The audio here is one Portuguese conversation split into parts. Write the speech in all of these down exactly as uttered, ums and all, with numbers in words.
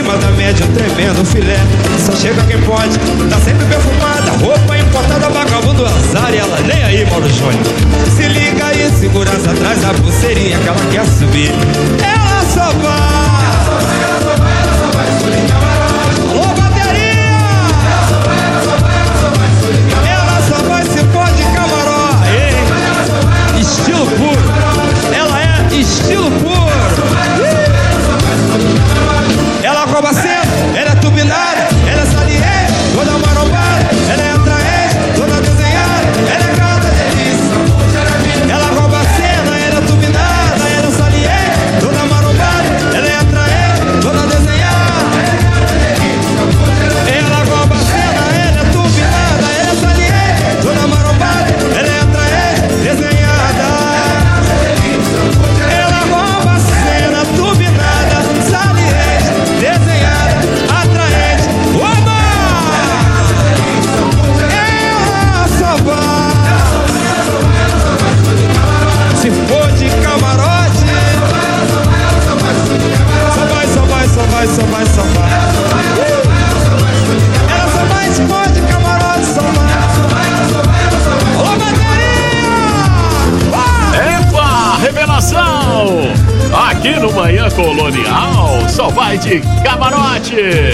acima da média, um tremendo filé. Só chega quem pode, tá sempre perfumada, roupa importada, vagabundo azar e ela nem aí, Mauro Júnior. Se liga aí, segurança atrás da pulseirinha que ela quer subir. Ela só vai. Alô, bateria! Ela só vai se pôr de camarote. Estilo puro. Ela é estilo puro. Ela rouba cedo, ela é turbinada, ela é saliente, toda marombada, ela é atraente, toda desenhada, ela é cada delícia. Ela rouba cena, ela é turbinada, ela é saliente, toda marombada, ela é atraente, toda desenhada. Ela rouba cena, ela é turbinada, ela é saliente, toda marombada, ela é atraente, desenhada. Ela rouba cena, turbinada, saliente, desenhada, atraente. Oba! Ela só vai. Se for de camarote, só vai, só vai, só vai, só vai, só vai. Ela só vai se for de camarote, só vai. Alô, bateria! Epa, revelação! Aqui no Manhã Colonial, só vai de camarote.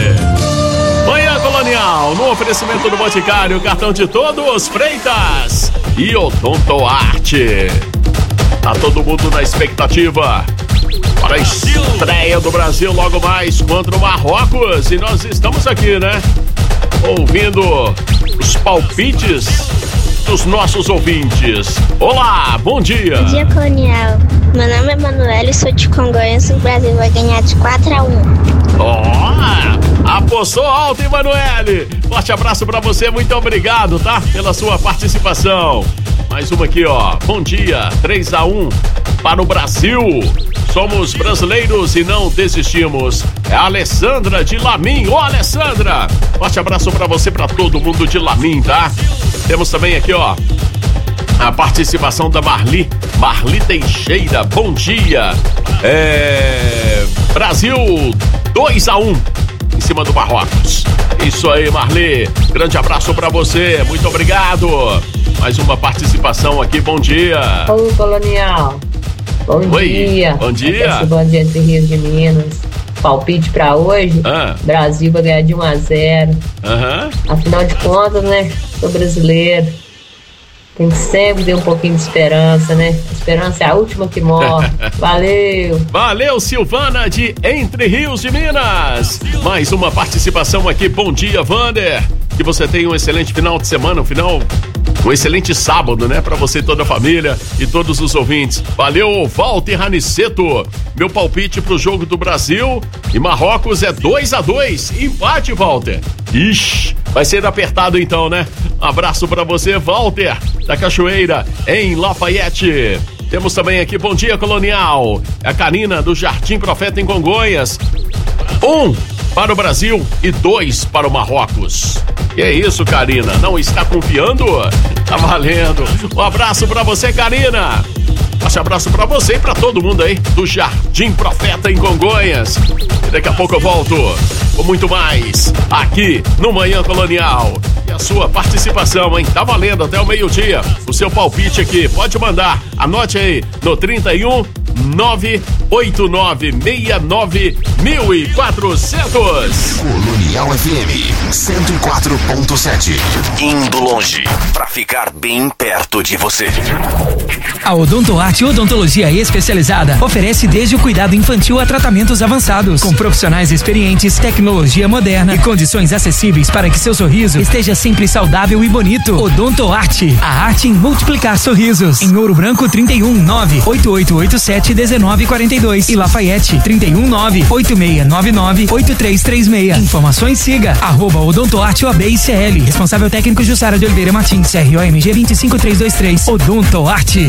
Manhã Colonial, no oferecimento do Boticário, cartão de todos, Freitas e Odontoarte. Tá todo mundo na expectativa para a estreia do Brasil logo mais contra o Marrocos. E nós estamos aqui, né? Ouvindo os palpites dos nossos ouvintes. Olá, bom dia. Bom dia, Colonial. Meu nome é Manuel e sou de Congonhas. O Brasil vai ganhar de quatro a um. Ó, oh, apostou alto, hein, Manoel? Forte abraço pra você, muito obrigado, tá? Pela sua participação. Mais uma aqui, ó. Bom dia, três a um para o Brasil. Somos brasileiros e não desistimos. É a Alessandra de Lamim. Ô, Alessandra, forte abraço pra você, pra todo mundo de Lamim, tá? Temos também aqui, ó, a participação da Marli, Marli Teixeira, bom dia. É... Brasil dois a um em cima do Marrocos. Isso aí, Marli, grande abraço pra você, muito obrigado. Mais uma participação aqui, bom dia. Ô, Colonial, bom Oi, dia. Bom dia. Bom dia entre Rio de Minas. Palpite pra hoje, ah. Brasil vai ganhar de um a zero. Uhum. Afinal de contas, né, sou brasileiro. Tem que sempre ter um pouquinho de esperança, né? A esperança é a última que morre. Valeu! Valeu, Silvana de Entre Rios de Minas. Mais uma participação aqui. Bom dia, Vander. Que você tenha um excelente final de semana, um final... Um excelente sábado, né? Pra você e toda a família e todos os ouvintes. Valeu, Walter Raniceto. Meu palpite pro jogo do Brasil e Marrocos é dois a dois. Empate, Walter. Ixi, vai ser apertado então, né? Um abraço pra você, Walter, da Cachoeira, em Lafayette. Temos também aqui, bom dia, Colonial. A Karina, do Jardim Profeta, em Congonhas. Um para o Brasil e dois para o Marrocos. Que é isso, Karina? Não está confiando? Tá valendo. Um abraço pra você, Karina. Um abraço pra você e pra todo mundo aí do Jardim Profeta em Congonhas. E daqui a pouco eu volto com muito mais aqui no Manhã Colonial. E a sua participação, hein? Tá valendo até o meio-dia. O seu palpite aqui, pode mandar. Anote aí no trinta e um, nove oito nove seis nove mil e quatrocentos. Colonial F M cento e quatro ponto sete. Indo longe pra ficar bem perto de você. A Odontoarte Odontologia Especializada oferece desde o cuidado infantil a tratamentos avançados, com profissionais experientes, tecnologia moderna e condições acessíveis para que seu sorriso esteja sempre saudável e bonito. Odontoarte, a arte em multiplicar sorrisos. Em Ouro Branco, trinta e um, nove oito oito oito sete, um nove quatro dois e Lafayette, trinta e um, nove oito seis nove nove, oito três três seis. Informações, siga arroba Odontoarte O A B I C L. Responsável técnico Jussara de Oliveira Martins, C R O M G dois cinco três dois três. Odontoarte.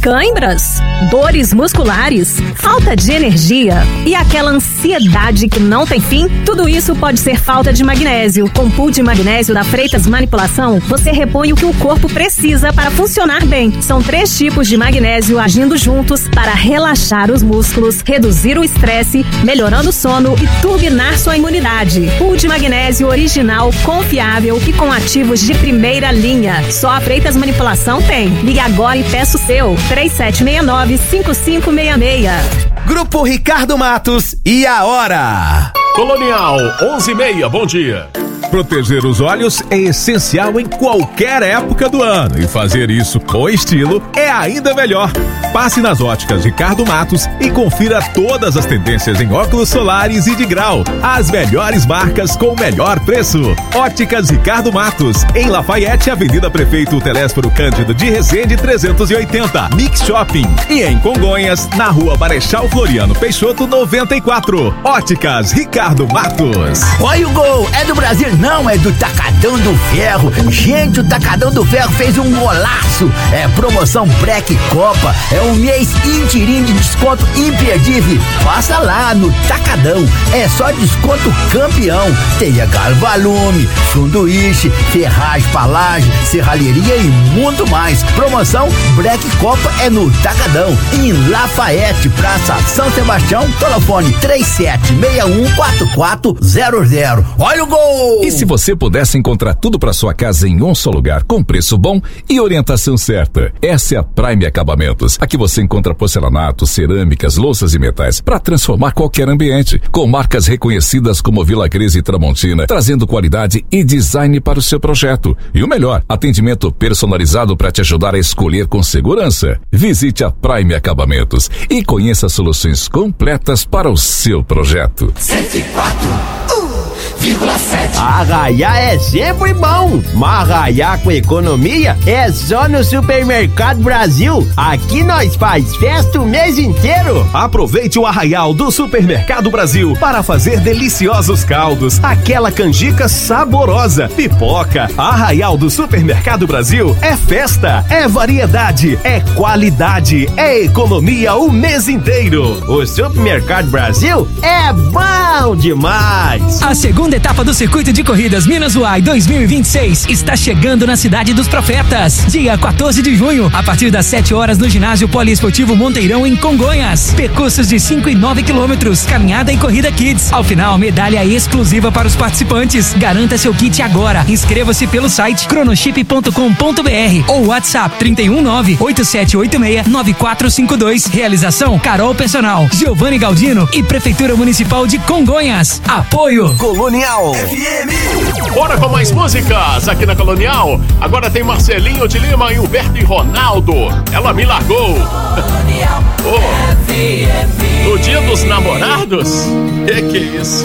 Cãibras, dores musculares, falta de energia e aquela ansiedade que não tem fim? Tudo isso pode ser falta de magnésio. Com o pool de magnésio da Freitas Manipulação, você repõe o que o corpo precisa para funcionar bem. São três tipos de magnésio agindo juntos para relaxar os músculos, reduzir o estresse, melhorando o sono e turbinar sua imunidade. Pool de magnésio original, confiável e com ativos de primeira linha. Só a Freitas Manipulação tem. Ligue agora e peça o seu. três sete seis nove, cinco cinco seis seis. Grupo Ricardo Matos e a hora. Colonial, onze e meia, bom dia. Proteger os olhos é essencial em qualquer época do ano e fazer isso com estilo é ainda melhor. Passe nas óticas Ricardo Matos e confira todas as tendências em óculos solares e de grau. As melhores marcas com o melhor preço. Óticas Ricardo Matos, em Lafayette, Avenida Prefeito Telésforo Cândido de Resende trezentos e oitenta, Mix Shopping. E em Congonhas, na Rua Marechal Floriano Peixoto noventa e quatro. Óticas Ricardo Matos. Olha o gol, é do Brasil. Não, é do Tacadão do Ferro. Gente, o Tacadão do Ferro fez um golaço. É promoção Black Copa. É um mês inteirinho de desconto imperdível. Passa lá no Tacadão. É só desconto campeão. Tem galvalume, sanduíche, ferragem, palagem, serralheria e muito mais. Promoção Black Copa é no Tacadão. Em Lafayette, Praça São Sebastião. Telefone três sete seis um quatro quatro zero zero. Olha o gol! E se você pudesse encontrar tudo para sua casa em um só lugar, com preço bom e orientação certa? Essa é a Prime Acabamentos. Aqui você encontra porcelanato, cerâmicas, louças e metais para transformar qualquer ambiente. Com marcas reconhecidas como Vila Cris e Tramontina, trazendo qualidade e design para o seu projeto. E o melhor, atendimento personalizado para te ajudar a escolher com segurança. Visite a Prime Acabamentos e conheça soluções completas para o seu projeto. cento e quatro vírgula sete. Arraiá é sempre bom, mas arraiar com economia é só no Supermercado Brasil. Aqui nós faz festa o mês inteiro. Aproveite o arraial do Supermercado Brasil para fazer deliciosos caldos, aquela canjica saborosa, pipoca. Arraial do Supermercado Brasil é festa, é variedade, é qualidade, é economia o mês inteiro. O Supermercado Brasil é bom demais. A segunda etapa do Circuito de Corridas Minas Uai dois mil e vinte e seis está chegando na Cidade dos Profetas. Dia quatorze de junho, a partir das sete horas no ginásio poliesportivo Monteirão, em Congonhas. Percursos de cinco e nove quilômetros, caminhada e corrida kids. Ao final, medalha exclusiva para os participantes. Garanta seu kit agora. Inscreva-se pelo site cronoship ponto com ponto br ou WhatsApp trinta e um nove, oito sete oito seis, nove quatro cinco dois. Realização Carol Personal, Giovanni Galdino e Prefeitura Municipal de Congonhas. Apoio Colonial F M. Bora com mais músicas aqui na Colonial. Agora tem Marcelinho de Lima e Humberto e Ronaldo. Ela me largou. Oh. No dia dos namorados? Que que é isso?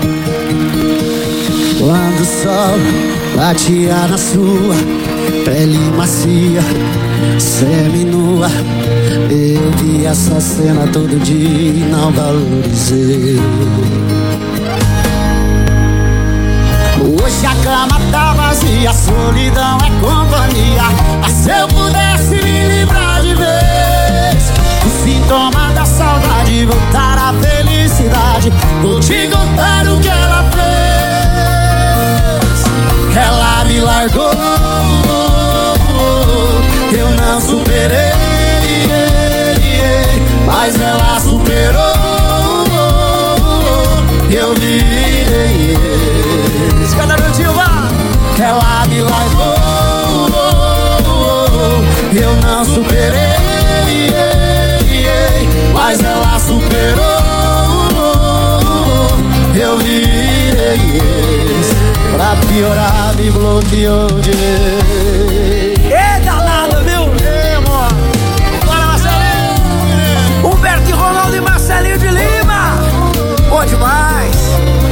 Quando o sol batia na sua pele macia, seminua, eu vi essa cena todo dia e não valorizei. Hoje a cama tá vazia, a solidão é companhia. Mas se eu pudesse me livrar de vez, o sintoma da saudade, voltar à felicidade, vou te contar o que ela fez. Ela me largou, eu não superei, mas ela superou, eu virei. Cada minutinho, vá! Ela me largou, eu não superei, mas ela superou, eu virei. Pra piorar, me bloqueou de vez. Eita lado, viu? Ei, amor! Bora, Marcelinho! Humberto e Ronaldo e Marcelinho de Lima! Bom demais!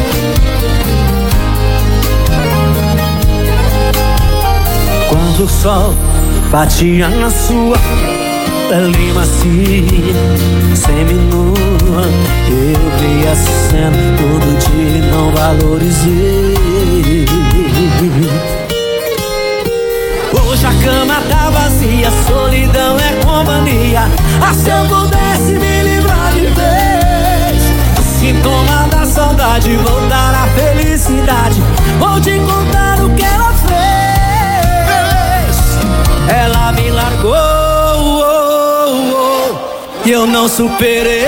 Quando o sol batia na sua pele macia, seminua, eu vi a cena todo dia e não valorizei. Hoje a cama tá vazia, a solidão é companhia. Ah, se eu pudesse me livrar de vez, o sintoma da saudade, voltar à felicidade. Vou te contar o que ela fez. Ela me largou, oh, oh, e eu não superei,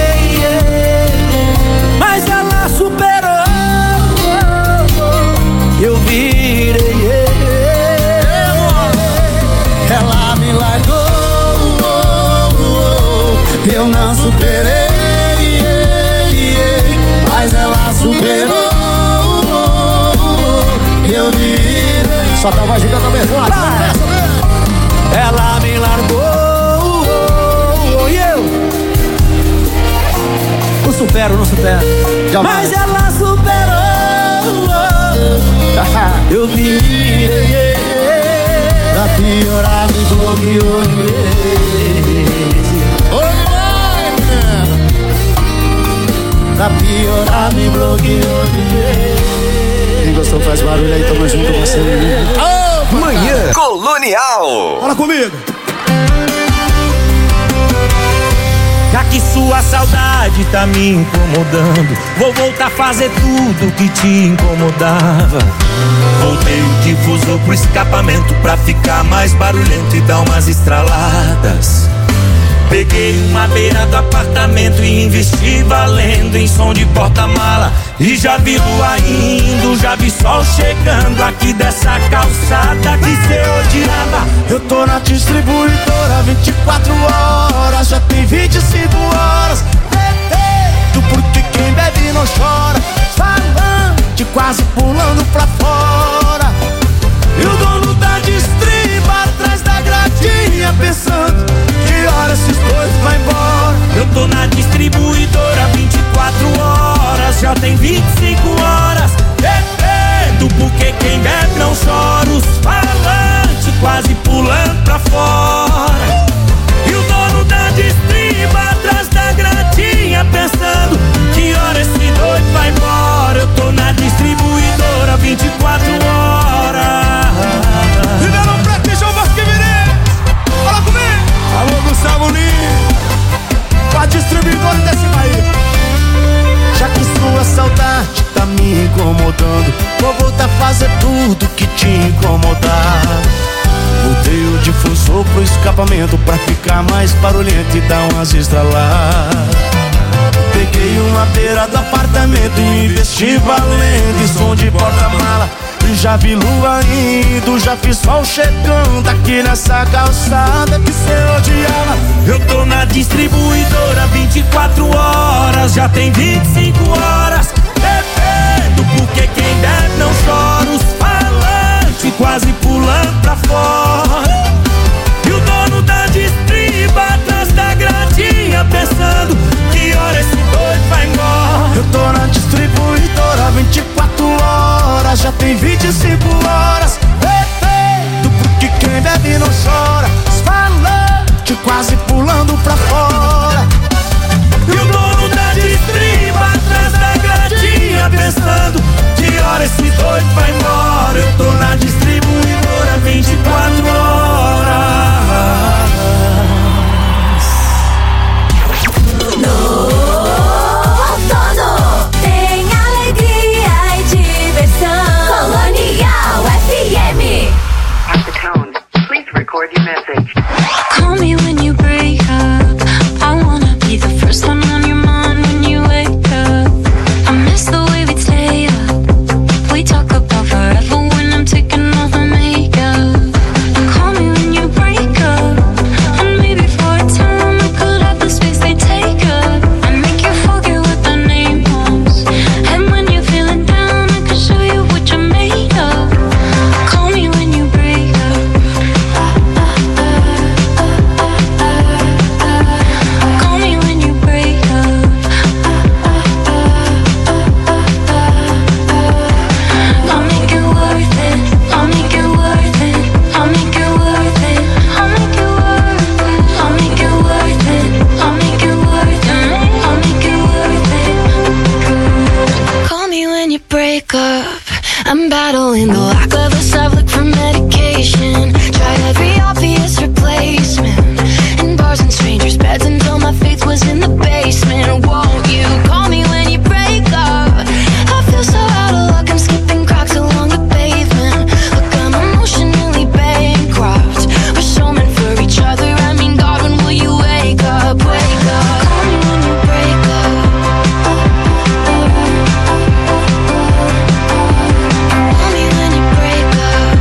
mas ela superou, oh, oh, eu virei. Ela me largou, oh, oh, eu não superei, mas ela superou, oh, eu virei. Só tava jogando a verdade. Ela me largou, oh, oh, e eu não supero, não supero. Jamais. Mas ela superou, oh, eu virei. Pra piorar me bloqueou de vez. Pra piorar me bloqueou de vez. Quem gostou faz barulho aí, tamo junto com você. Oh, Manhã Colonial. Fala comigo. Já que sua saudade tá me incomodando, vou voltar a fazer tudo que te incomodava. Voltei o difusor pro escapamento pra ficar mais barulhento e dar umas estraladas. Peguei uma beira do apartamento e investi valendo em som de porta-mala. E já vi lua indo, já vi sol chegando aqui dessa calçada que cê odiava. Eu tô na distribuidora vinte e quatro horas, já tem vinte e cinco horas. Bebendo porque quem bebe não chora, falante quase pulando pra fora. E o dono da distriba atrás da gradinha pensando que hora esses dois vai embora. Eu tô na distribuidora vinte e quatro horas, já tem vinte e cinco horas. Bebendo porque quem bebe não chora, os falantes quase pulando pra fora. E o dono da distriba atrás da gradinha pensando que hora esse doido vai embora. Eu tô na distribuidora vinte e quatro horas. Ribeirão Preto e João Vasquevirê, fala comigo. Alô Gustavo Lima, pra distribuidora desse país. Já que sua saudade tá me incomodando, vou voltar a fazer tudo que te incomodar. Mudei o difusor pro escapamento pra ficar mais barulhento e dar umas estraladas. Peguei uma beira do apartamento e investi valendo em som de porta-mala. Já vi lua indo, já vi sol chegando aqui nessa calçada que cê odiava. Eu tô na distribuidora vinte e quatro horas, já tem vinte e cinco horas. Bebendo porque quem bebe não chora, os falantes quase pulando pra fora. E o dono da distriba atrás da gradinha pensando que hora esse doido vai embora. Eu tô na distribuidora vinte e quatro horas, já tem vinte e cinco horas. Bebendo porque quem bebe não chora, os falantes quase pulando pra fora. E o dono da distriba atrás da gradinha pensando que hora esse doido vai embora. Eu tô na distribuidora vinte e quatro horas. No outono tem alegria e diversão. Colonial F M. At the tone, please record your message. Call me when you break up. I wanna be the first one on your mind when you wake up. I miss the way we stay up. We talk about forever when I'm taking off my makeup. Call me when you break up. And maybe for a time I could have the space they take up. I make you forget what the name was. And when you're feeling down I can show you what you're made of. Call me when you break up. Call me when you break up. I'll make it worth it. I'll make it worth it. I'll make it worth it. I'll make it worth it. I'll make it worth it. I'll make it worth it. I'll make it worth it. Call me when you break up. I'm battling the lack of a subject for medication. Tried every obvious replacement in bars and strangers' bed. was in the basement. Won't you call me when you break up? I feel so out of luck, I'm skipping cracks along the pavement. Look, I'm emotionally bankrupt. We're so meant for each other. I mean, God, when will you wake up? Wake up. Call me when you break up. Call me when you break up.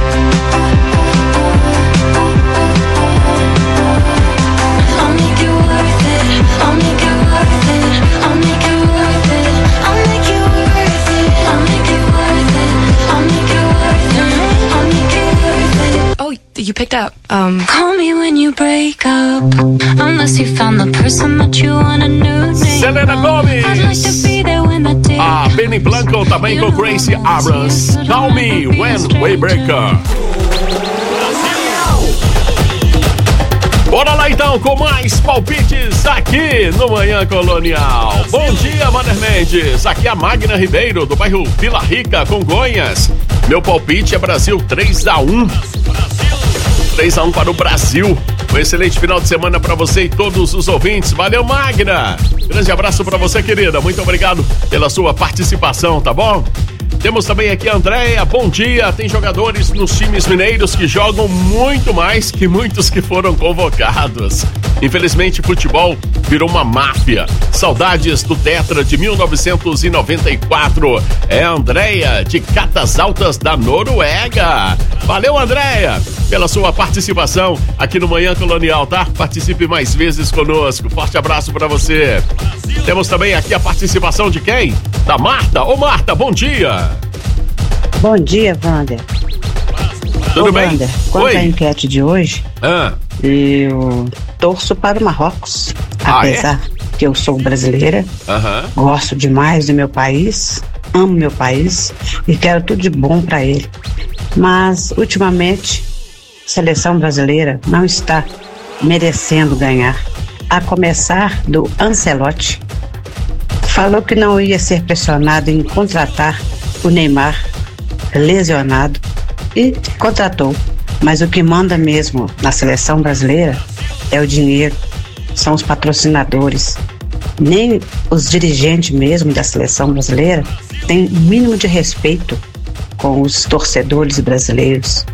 I'll make it worth it. I'll make it worth it. I'll make it worth it. I'll make it worth it. I'll make it worth it. I'll make it worth it. I'll make it worth it. Oh, you picked up. Um, Call me when you break up. Unless you found the person that you want a new name. Selena Gomez. I'd like to be there when the day. A Benny Blanco também com Gracie Abrams. Call Me When We Break Up. Bora lá então com mais palpites aqui no Manhã Colonial. Bom dia, Maner Mendes. Aqui é a Magna Ribeiro, do bairro Vila Rica, Congonhas. Meu palpite é Brasil três a um. três a um para o Brasil. Um excelente final de semana para você e todos os ouvintes. Valeu, Magna. Grande abraço para você, querida. Muito obrigado pela sua participação, tá bom? Temos também aqui a Andréia, bom dia. Tem jogadores nos times mineiros que jogam muito mais que muitos que foram convocados. Infelizmente, futebol virou uma máfia. Saudades do Tetra de mil novecentos e noventa e quatro. É a Andréia, de Catas Altas, da Noruega. Valeu, Andréia, pela sua participação aqui no Manhã Colonial, tá? Participe mais vezes conosco. Forte abraço pra você. Temos também aqui a participação de quem? Da Marta. Ô, Marta, bom dia. Bom dia, Wander. Tudo Ô, bem? Wander, quanto Oi. à enquete de hoje, ah. eu torço para o Marrocos. Ah, apesar é? que eu sou brasileira, Aham. gosto demais do meu país, amo meu país e quero tudo de bom para ele. Mas, ultimamente, a seleção brasileira não está merecendo ganhar. A começar do Ancelotti. Falou que não ia ser pressionado em contratar o Neymar lesionado e contratou. Mas o que manda mesmo na seleção brasileira é o dinheiro, são os patrocinadores. Nem os dirigentes mesmo da seleção brasileira têm o mínimo de respeito com os torcedores brasileiros.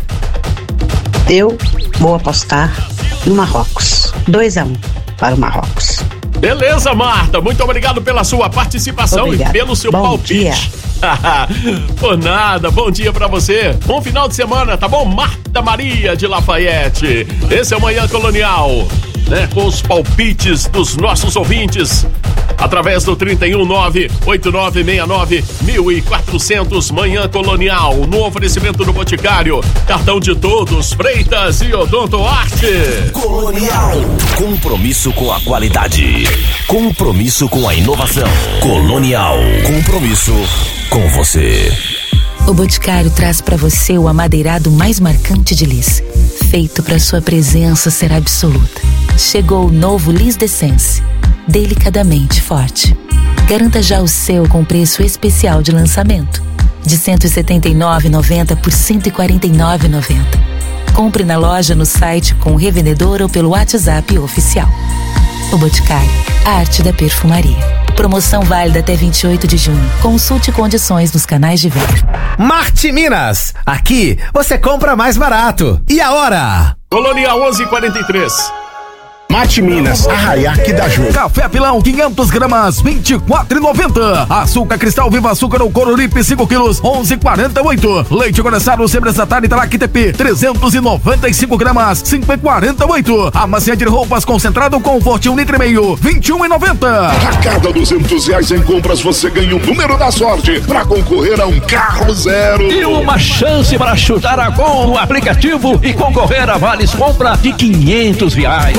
Eu vou apostar no Marrocos. dois a um para o Marrocos. Beleza, Marta. Muito obrigado pela sua participação. Obrigado. E pelo seu Bom palpite. Dia. Por nada. Bom dia pra você. Bom final de semana, tá bom? Marta Maria de Lafayette. Esse é o Manhã Colonial, né? Com os palpites dos nossos ouvintes. Através do trinta e um, nove oito nove seis nove, mil e quatrocentos, Manhã Colonial, no oferecimento do Boticário, cartão de todos, Freitas e Odonto Arte. Colonial, compromisso com a qualidade, compromisso com a inovação. Colonial, compromisso com você. O Boticário traz para você o amadeirado mais marcante de Lis, feito para sua presença ser absoluta. Chegou o novo Lis D'Essence, delicadamente forte. Garanta já o seu com preço especial de lançamento, de cento e setenta e nove reais e noventa centavos por cento e quarenta e nove reais e noventa centavos. Compre na loja, no site, com o revendedor ou pelo WhatsApp oficial. O Boticário, a arte da perfumaria. Promoção válida até vinte e oito de junho. Consulte condições nos canais de venda. Marte Minas, aqui você compra mais barato. E a hora? Colonial onze e quarenta e três. Mate Minas, Arraiaque da Ju. Café Pilão, quinhentas gramas, vinte e quatro reais e noventa centavos. Açúcar Cristal Viva Açúcar ou Coruripe, cinco quilos, onze reais e quarenta e oito centavos. Leite condensado Sempre Satara Italac T P, trezentos e noventa e cinco gramas, cinco reais e quarenta e oito centavos. Amaciante de roupas concentrado Comfort, um litro e meio, vinte e um reais e noventa centavos. A cada duzentos reais em compras você ganha o número da sorte para concorrer a um carro zero. E uma chance para chutar a gol no aplicativo e concorrer a vales compra de quinhentos reais.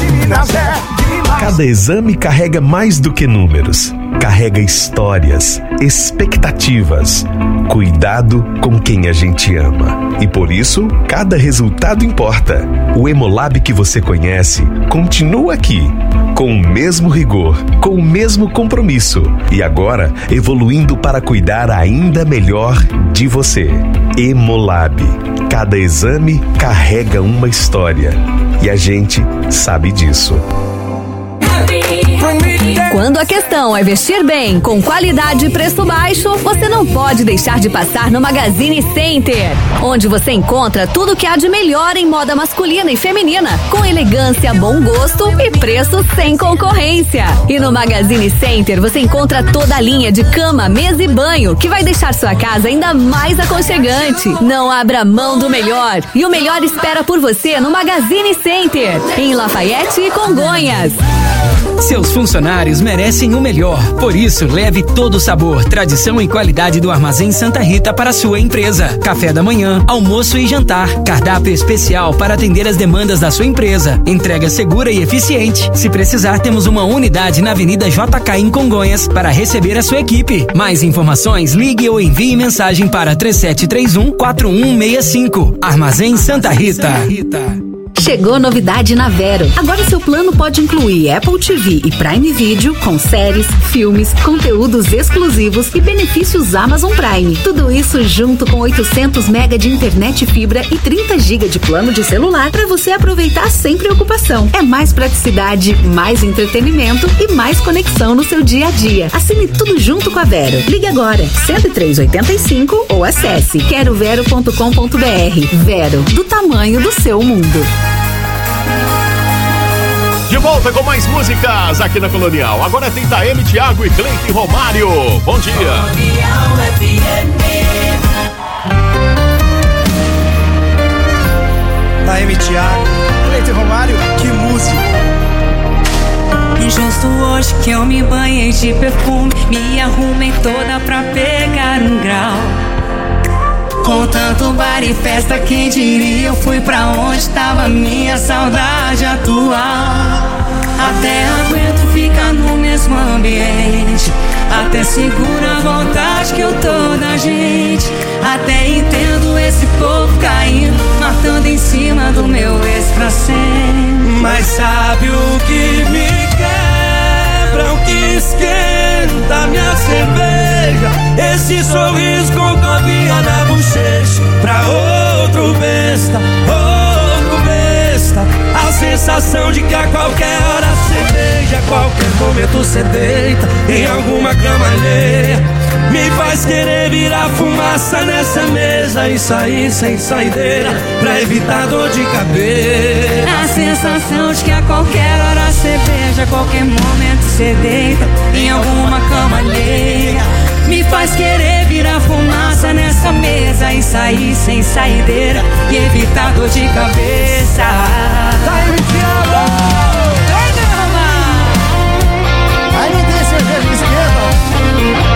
Cada exame carrega mais do que números. Carrega histórias, expectativas, cuidado com quem a gente ama. E por isso, cada resultado importa. O Hemolab que você conhece continua aqui, com o mesmo rigor, com o mesmo compromisso. E agora, evoluindo para cuidar ainda melhor de você. Hemolab. Cada exame carrega uma história. E a gente sabe disso. Happy Quando a questão é vestir bem, com qualidade e preço baixo, você não pode deixar de passar no Magazine Center, onde você encontra tudo que há de melhor em moda masculina e feminina, com elegância, bom gosto e preço sem concorrência. E no Magazine Center você encontra toda a linha de cama, mesa e banho, que vai deixar sua casa ainda mais aconchegante. Não abra mão do melhor, e o melhor espera por você no Magazine Center, em Lafayette e Congonhas. Seus funcionários merecem o melhor. Por isso, leve todo o sabor, tradição e qualidade do Armazém Santa Rita para a sua empresa. Café da manhã, almoço e jantar. Cardápio especial para atender as demandas da sua empresa. Entrega segura e eficiente. Se precisar, temos uma unidade na Avenida J K em Congonhas para receber a sua equipe. Mais informações, ligue ou envie mensagem para três sete três um, quatro um seis cinco. Armazém Santa Rita. Chegou novidade na Vero. Agora seu plano pode incluir Apple T V e Prime Video com séries, filmes, conteúdos exclusivos e benefícios Amazon Prime. Tudo isso junto com oitocentos mega de internet fibra e trinta gigas de plano de celular para você aproveitar sem preocupação. É mais praticidade, mais entretenimento e mais conexão no seu dia a dia. Assine tudo junto com a Vero. Ligue agora cento e três, oitenta e cinco ou acesse quero vero ponto com ponto br. Vero, do tamanho do seu mundo. De volta com mais músicas aqui na Colonial. Agora tem Taeme, Thiago e Cleiton Romário. Bom dia. Colonial F M. Taeme, Thiago, Cleiton Romário, que música. E justo hoje que eu me banhei de perfume, me arrumei toda pra pegar um grau. Com tanto bar e festa, quem diria eu fui pra onde tava minha saudade atual. Até aguento ficar no mesmo ambiente, até segura a vontade que eu tô da gente. Até entendo esse povo caindo, matando em cima do meu ex pra sempre. Mas sabe o que me quebra, o que esquenta minha cerveja? Esse sorriso com copinha na bochecha. Pra outro besta, outro besta. A sensação de que a qualquer hora cê beija, a qualquer momento cê deita em alguma cama alheia. Me faz querer virar fumaça nessa mesa e sair sem saideira pra evitar dor de cabeça. A sensação de que a qualquer hora cê beija, a qualquer momento cê deita em alguma cama alheia. Me faz querer virar fumaça nessa mesa e sair sem saideira e evitar dor de cabeça. Taeme, Thiago! Aí não tem cerveja de esquerda.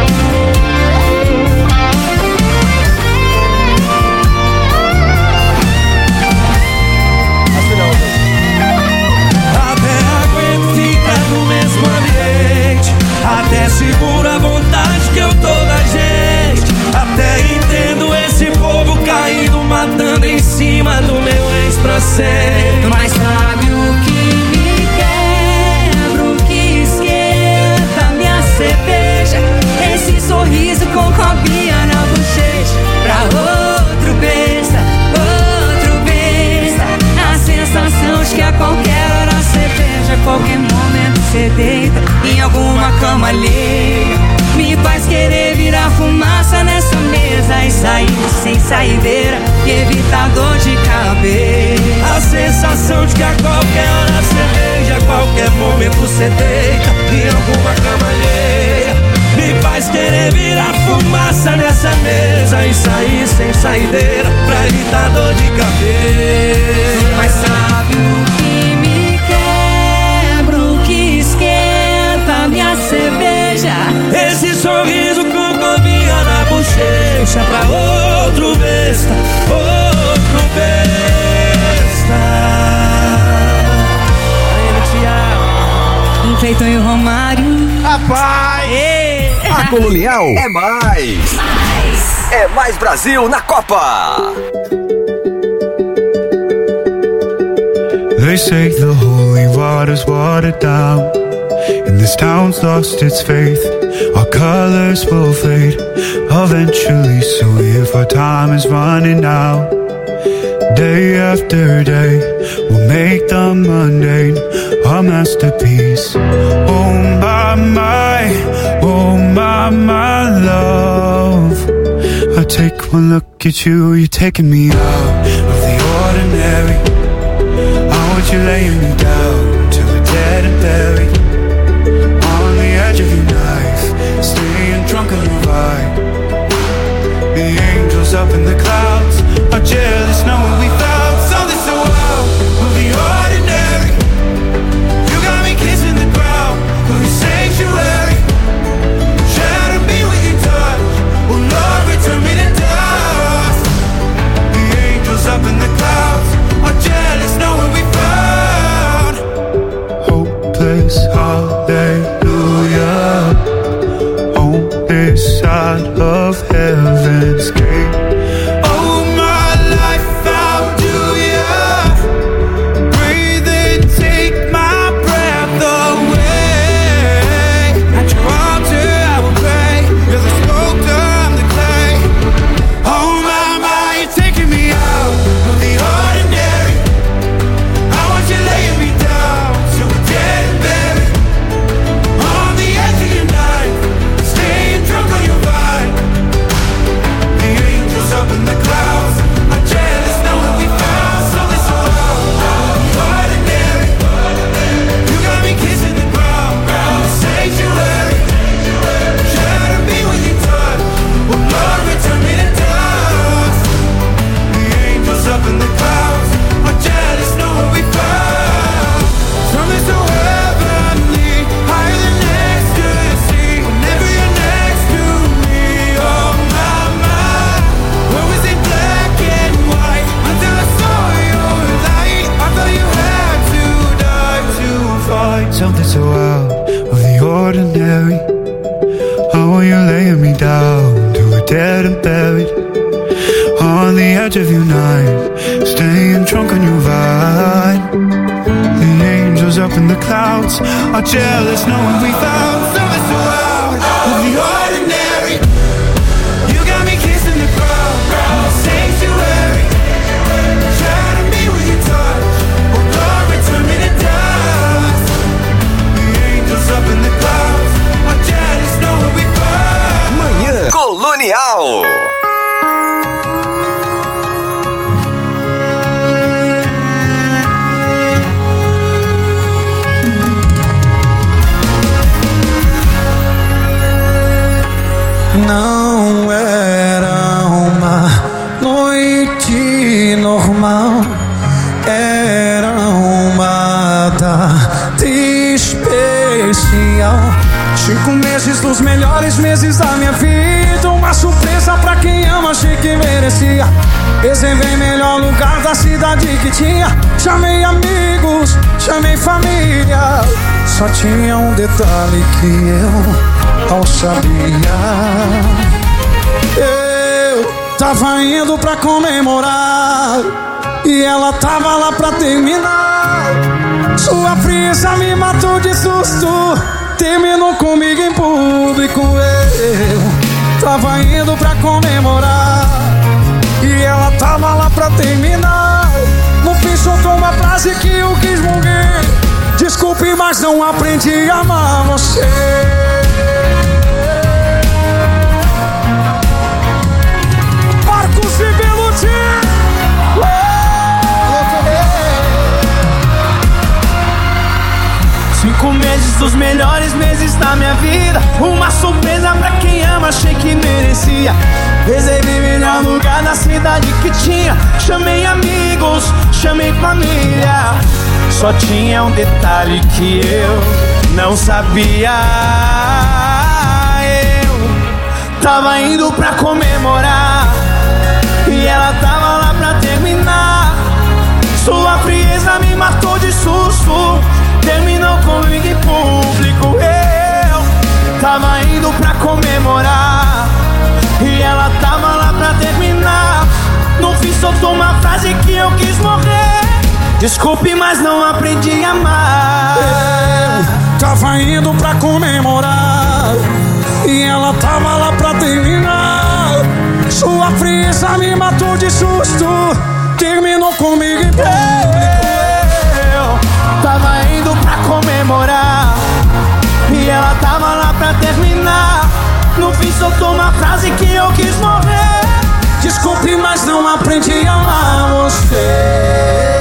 Até aguento ficar no mesmo ambiente, até seguro a vontade que eu tô da gente. Até entendo esse povo caindo, matando em cima do meu ex pra sempre. Mas sabe o que me quebra, o que esquenta minha cerveja? Esse sorriso com copinha na bochecha. Pra outro besta, outro besta. A sensação de que a qualquer hora cê beija, a qualquer momento cê deita em alguma cama alheia. Me faz querer virar fumaça nessa mesa e sair sem saideira e evitar dor de cabeça. A sensação de que a qualquer hora cê beija, a qualquer momento cê deita em alguma cama alheia. Me faz querer virar fumaça nessa mesa e sair sem saideira pra evitar dor de cabeça. Mas sabe o que me quebra, o que esquenta minha cerveja? Esse sorriso com copinha na bochecha. Pra outro besta, outro besta. Um Cleiton e o Romário. Rapaz! A Colonial é mais. mais. É mais Brasil na Copa. They say the holy water's watered down, and this town's lost its faith. Our colors will fade eventually, so if our time is running out, day after day, we'll make the mundane our masterpiece. Oh my, my take one look at you, you're taking me out of the ordinary. I want you laying me down till we're dead and buried. On the edge of your knife, staying drunk on your vibe. The angels up in the clouds are jealous knowing we found something so out of the ordinary. You got me kissing the ground of your sanctuary. Shatter me with your touch, oh Lord, return me to dust. The angels up in the clouds are jealous knowing we found hopeless hallelujah on this side of heaven's gate. Oh, my life found you, yeah. Breathe and take my breath away. At your altar I will pray. You're the sculptor, I'm the clay. Oh, my, my, you're taking me out of the ordinary. I want you laying me down till we're dead and buried. On the edge of your knife, staying drunk on your vibe. The angels up in the clouds are jealous knowing we found something so ordinary. You got me kissing the ground, the sanctuary. Shatter me with your touch, oh Lord, return me to dust. The angels up in the clouds are jealous knowing we found something so heavenly, higher than ecstasy. Whenever you're next to me, oh my, my. Where was it black and white until I saw your light? I thought you had to die to find something so out of the ordinary. I want you laying me down till we're dead and buried. On the edge of your night, staying drunk on your vibe. The angels up in the clouds are jealous knowing we found something so out of the ordinary. You got me kissing the ground, the sanctuary. Shatter me with your touch, oh Lord, return me to dust. The angels up in the clouds are jealous knowing we found. Manhã Colonial. Não era uma noite normal, era uma data especial. Cinco meses dos melhores meses da minha vida, uma surpresa pra quem ama, achei que merecia. Reservei melhor lugar da cidade que tinha. Chamei amigos, chamei família. Só tinha um detalhe que eu não sabia. Eu tava indo pra comemorar e ela tava lá pra terminar. Sua frieza me matou de susto, terminou comigo em público. Eu tava indo pra comemorar e ela tava lá pra terminar. No fim soltou uma frase que eu quis morrer. Desculpe, mas não aprendi a amar você. Marcos e Beluti. Cinco meses dos melhores meses da minha vida, uma surpresa pra quem ama, achei que merecia. Reservei melhor lugar na cidade que tinha. Chamei amigos, chamei família. Só tinha um detalhe que eu não sabia. Eu tava indo pra comemorar e ela tava lá pra terminar. Sua frieza me matou de susto, terminou comigo em público. Eu tava indo pra comemorar e ela tava lá pra terminar. No fim soltou uma frase que eu quis morrer. Desculpe, mas não aprendi a amar. Eu tava indo pra comemorar e ela tava lá pra terminar. Sua frieza me matou de susto, terminou comigo em público. Eu tava indo pra comemorar e ela tava lá pra terminar. No fim soltou uma frase que eu quis morrer. Desculpe, mas não aprendi a amar você.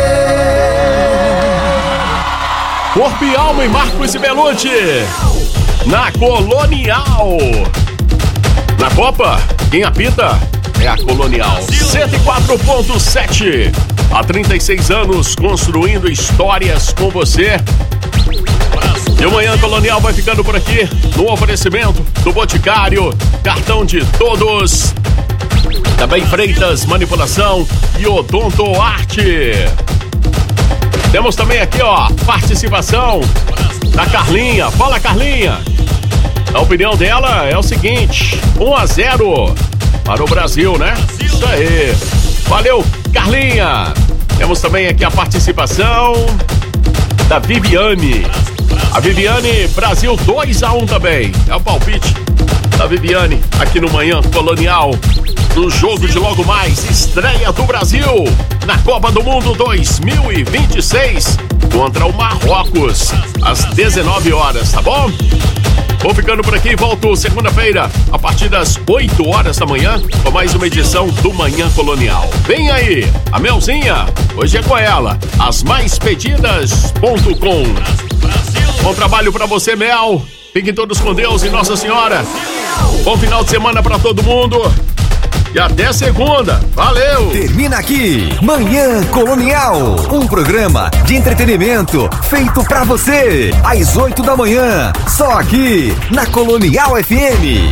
Corpo e Alma e Marcos e Belucci na Colonial. Na Copa, quem apita é a Colonial. cento e quatro ponto sete. Há trinta e seis anos construindo histórias com você. E o Manhã Colonial vai ficando por aqui no oferecimento do Boticário, cartão de todos. Também Freitas, Manipulação e Odonto Arte. Temos também aqui, ó, participação da Carlinha. Fala, Carlinha. A opinião dela é o seguinte: um a zero para o Brasil, né? Isso aí. Valeu, Carlinha. Temos também aqui a participação da Viviane. A Viviane, Brasil dois a um também. É o palpite da Viviane aqui no Manhã Colonial. No jogo de logo mais, estreia do Brasil na Copa do Mundo dois mil e vinte e seis contra o Marrocos, às dezenove horas, tá bom? Vou ficando por aqui, volto segunda-feira, a partir das oito horas da manhã, com mais uma edição do Manhã Colonial. Vem aí, a Melzinha, hoje é com ela, as mais pedidas ponto com. Bom trabalho pra você, Mel. Fiquem todos com Deus e Nossa Senhora. Bom final de semana pra todo mundo. E até segunda. Valeu! Termina aqui Manhã Colonial, um programa de entretenimento feito pra você. Às oito da manhã, só aqui na Colonial F M.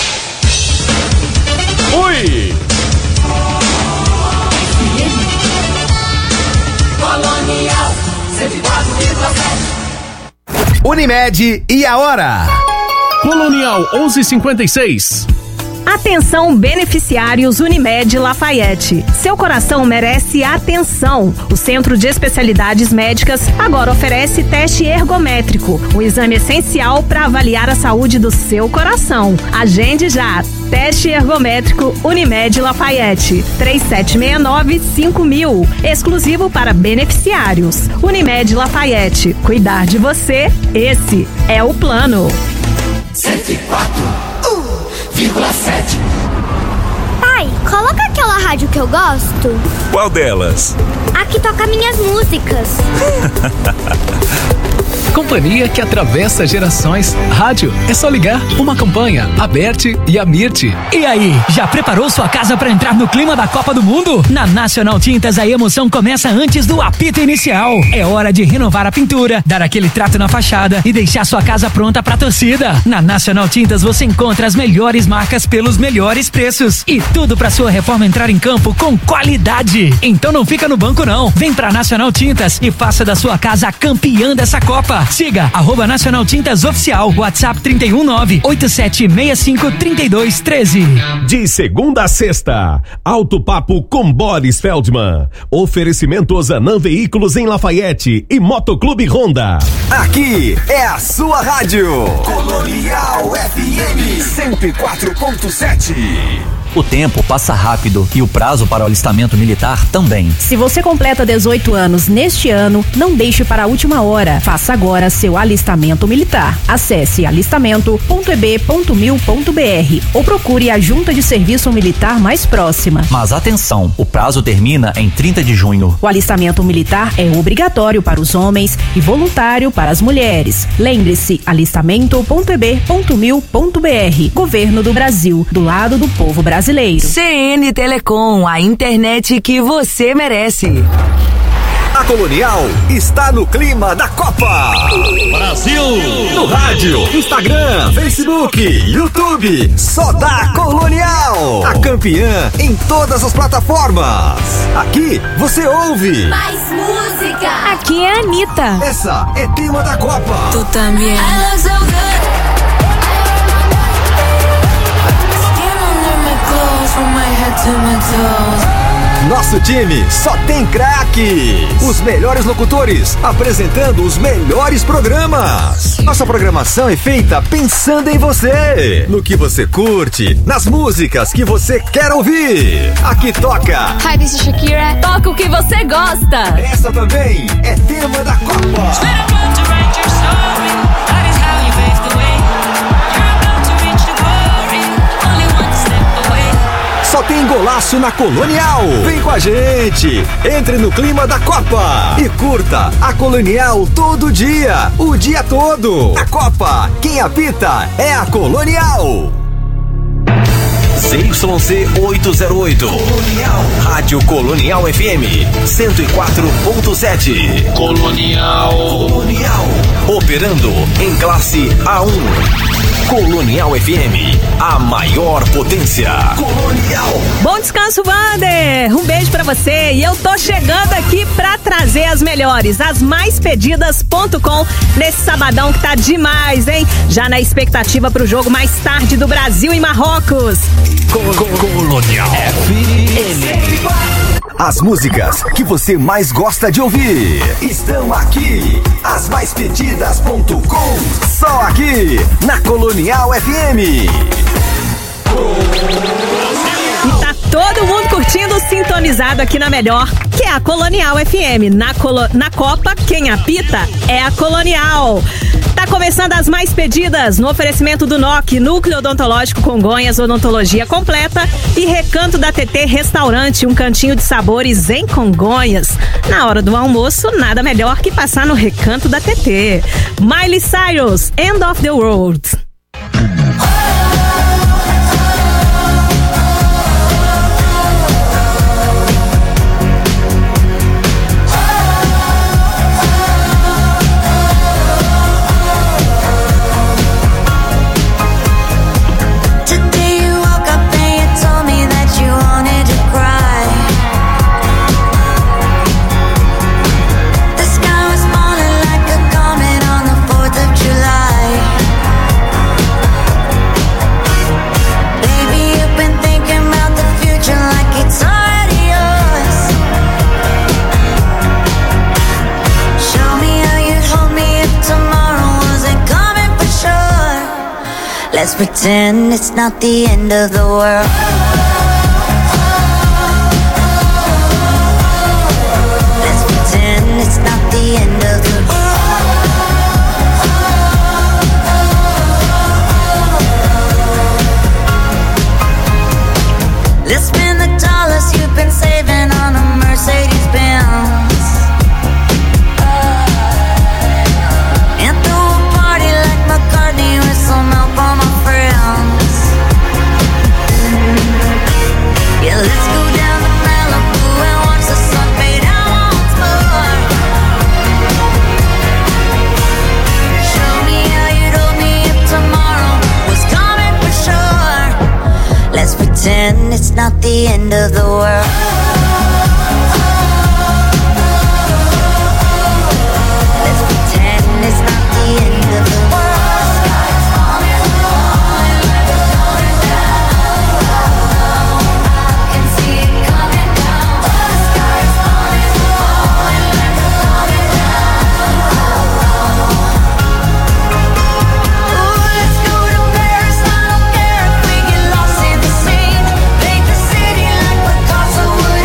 Fui! Colonial cento e quatro vírgula sete. Unimed e a hora. Colonial onze e cinquenta e seis. Atenção, beneficiários Unimed Lafayette. Seu coração merece atenção. O Centro de Especialidades Médicas agora oferece teste ergométrico, um exame essencial para avaliar a saúde do seu coração. Agende já. Teste ergométrico Unimed Lafayette. três sete seis nove cinco mil. Exclusivo para beneficiários. Unimed Lafayette. Cuidar de você, esse é o plano. cento e quatro vírgula sete. Pai, coloca aquela rádio que eu gosto. Qual delas? A que toca minhas músicas. Companhia que atravessa gerações. Rádio é só ligar. Uma campanha, a Berti e a Mirti. E aí, já preparou sua casa para entrar no clima da Copa do Mundo? Na Nacional Tintas a emoção começa antes do apito inicial. É hora de renovar a pintura, dar aquele trato na fachada e deixar sua casa pronta pra torcida. Na Nacional Tintas você encontra as melhores marcas pelos melhores preços e tudo pra sua reforma entrar em campo com qualidade. Então não fica no banco não. Vem pra Nacional Tintas e faça da sua casa a campeã dessa Copa. Siga arroba Nacional Tintas Oficial, WhatsApp trinta e um nove oito sete seis cinco três dois um três. De segunda a sexta, Alto Papo com Boris Feldman. Oferecimento Zanam Veículos em Lafayette e Motoclube Honda. Aqui é a sua rádio. Colonial F M cento e quatro ponto sete. O tempo passa rápido e o prazo para o alistamento militar também. Se você completa dezoito anos neste ano, não deixe para a última hora. Faça agora seu alistamento militar. Acesse alistamento ponto e b ponto mil ponto b r ou procure a junta de serviço militar mais próxima. Mas atenção, o prazo termina em trinta de junho. O alistamento militar é obrigatório para os homens e voluntário para as mulheres. Lembre-se, alistamento ponto e b ponto mil ponto b r. Governo do Brasil, do lado do povo brasileiro. C N Telecom, a internet que você merece. A Colonial está no clima da Copa. Brasil! No rádio, Instagram, Facebook, YouTube. Só dá Colonial. A campeã em todas as plataformas. Aqui você ouve Mais música. Aqui é a Anitta. Essa é tema da Copa. Tu também. Nosso time só tem craques. Os melhores locutores apresentando os melhores programas. Nossa programação é feita pensando em você, no que você curte, nas músicas que você quer ouvir. Aqui toca Hi, this is Shakira. Toca o que você gosta. Essa também é tema da Copa. Só tem golaço na Colonial. Vem com a gente, entre no clima da Copa e curta a Colonial todo dia, o dia todo. A Copa, quem apita é a Colonial. Z Y C oitocentos e oito. Colonial. Rádio Colonial F M cento e quatro ponto sete. Colonial. Colonial. Operando em classe A um. Colonial F M, a maior potência. Colonial. Bom descanso, Wander. Um beijo pra você. E eu tô chegando aqui pra trazer as melhores, as mais pedidas ponto com nesse sabadão que tá demais, hein? Já na expectativa pro jogo mais tarde do Brasil e Marrocos. Colonial F M. As músicas que você mais gosta de ouvir estão aqui. As mais pedidas ponto com. Só aqui na Colonial F M. E tá todo mundo curtindo, sintonizado aqui na melhor, que é a Colonial F M. Na, colo... na Copa, quem apita é a Colonial. Tá começando as mais pedidas no oferecimento do N O C, Núcleo Odontológico Congonhas, odontologia completa, e Recanto da T T Restaurante, um cantinho de sabores em Congonhas. Na hora do almoço, nada melhor que passar no Recanto da T T. Miley Cyrus, End of the World. Let's pretend it's not the end of the world. Let's pretend it's not the end of the world. Let's spend the dollars you've been saving on a Mercedes Benz. Yeah, let's go down to Malibu and watch the sun fade out once more. Show me how you told me if tomorrow was coming for sure. Let's pretend it's not the end of the world. Let's pretend it's not the end of the world. Would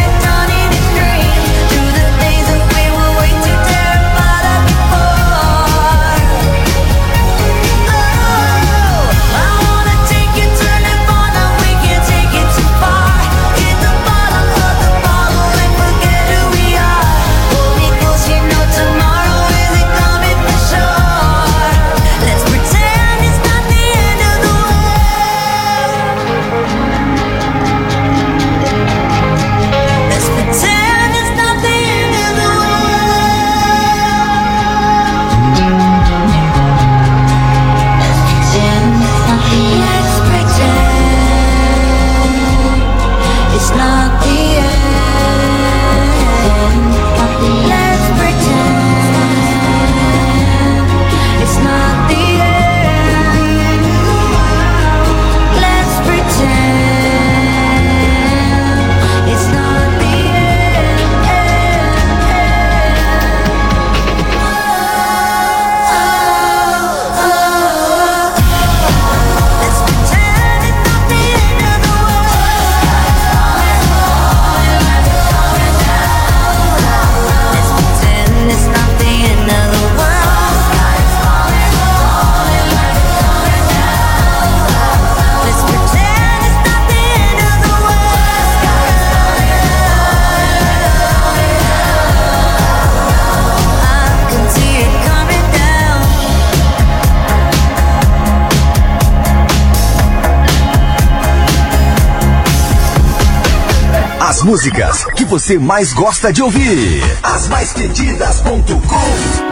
músicas que você mais gosta de ouvir. As mais pedidas ponto com.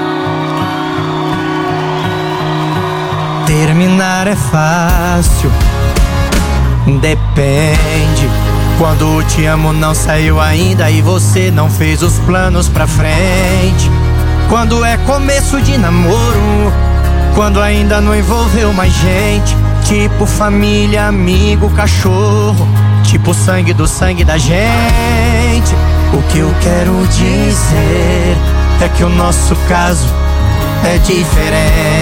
Terminar é fácil, depende. Quando o te amo não saiu ainda e você não fez os planos pra frente. Quando é começo de namoro, quando ainda não envolveu mais gente. Tipo família, amigo, cachorro, tipo sangue do sangue da gente. O que eu quero dizer é que o nosso caso é diferente.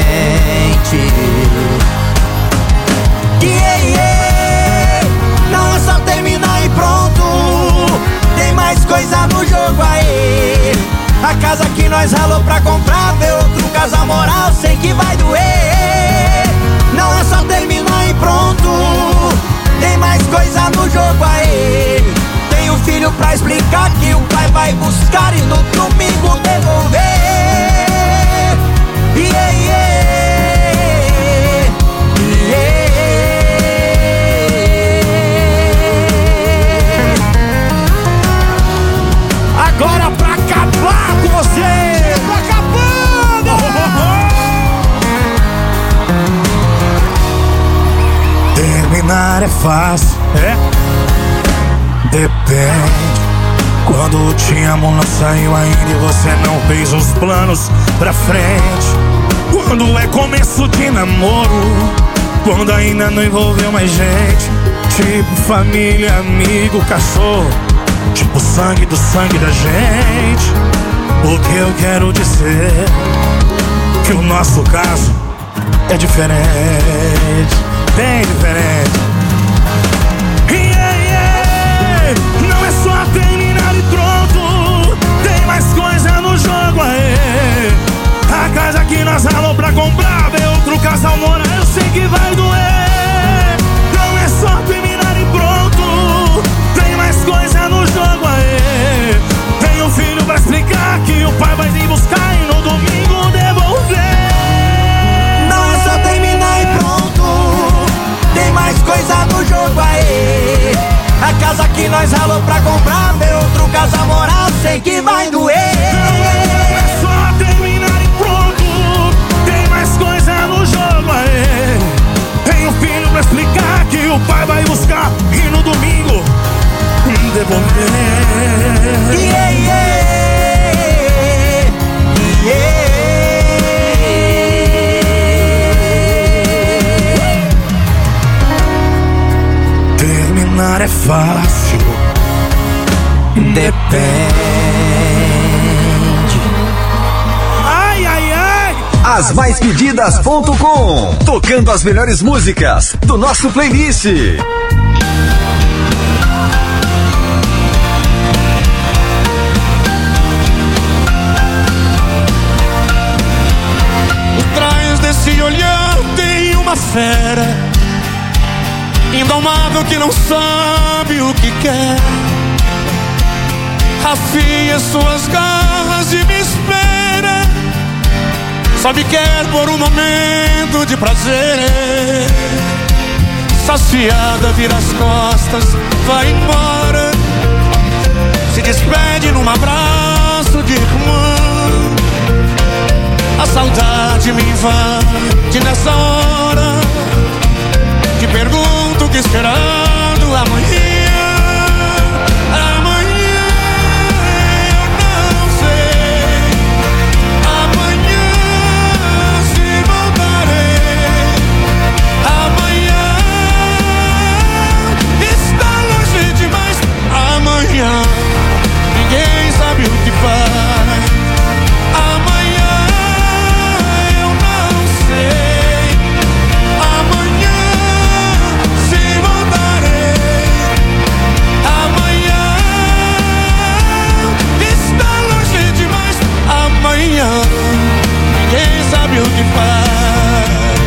Yeah, yeah. Não é só terminar e pronto, tem mais coisa no jogo aí. A casa que nós ralou pra comprar, ver outro casal moral, sei que vai doer. Não é só terminar e pronto, tem mais coisa no jogo aí. Tem um filho pra explicar que o pai vai buscar e no domingo devolver. Yeah, yeah, yeah. Agora pra acabar com você, pra acabando. Terminar é fácil, é? Depende. Quando te amo não saiu ainda e você não fez os planos pra frente. Quando é começo de namoro, quando ainda não envolveu mais gente. Tipo família, amigo, cachorro, tipo sangue do sangue da gente. O que eu quero dizer que o nosso caso é diferente, bem diferente. Yeah, yeah. Não é só terminar e pronto, tem mais coisa no jogo aí. A casa que nós ralou pra comprar, ver outro casal morar, eu sei que vai doer. Não é só terminar e pronto, tem mais coisa no jogo aí. Tem um filho pra explicar que o pai vai vir buscar e no domingo devolver. Não é só terminar e pronto, tem mais coisa no jogo aí. A casa que nós ralou pra comprar, ver outro casal morar, sei que vai doer. Não é só terminar e pronto, tem mais coisa no jogo aí. Tem um filho pra explicar que o pai vai buscar e no domingo devolver. Yeah, yeah, yeah. Terminar é fácil, depende. Ai, ai, ai. As mais pedidas ponto com, tocando as melhores músicas do nosso playlist. Desse olhar tem uma fera indomável que não sabe o que quer. Afia suas garras e me espera, só me quer por um momento de prazer. Saciada vira as costas, vai embora, se despede num abraço de irmã. A saudade me invade nessa hora, te pergunto o que esperando amanhã. Amanhã eu não sei, amanhã se voltarei. Amanhã está longe demais. Amanhã ninguém sabe o que faz. Ninguém sabe o que faz.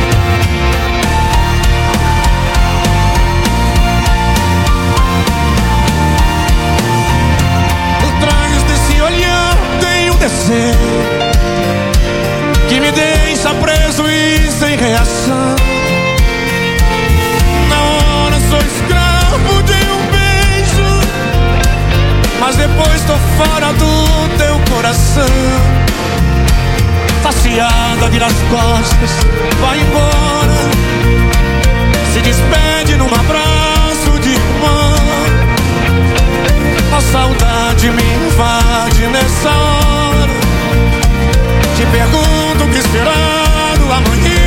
Por trás desse olhar tem um desejo que me deixa preso e sem reação. Na hora sou escravo de um beijo vida vira as costas, vai embora, se despede num abraço de irmã. A saudade me invade nessa hora, te pergunto o que esperar do amanhã.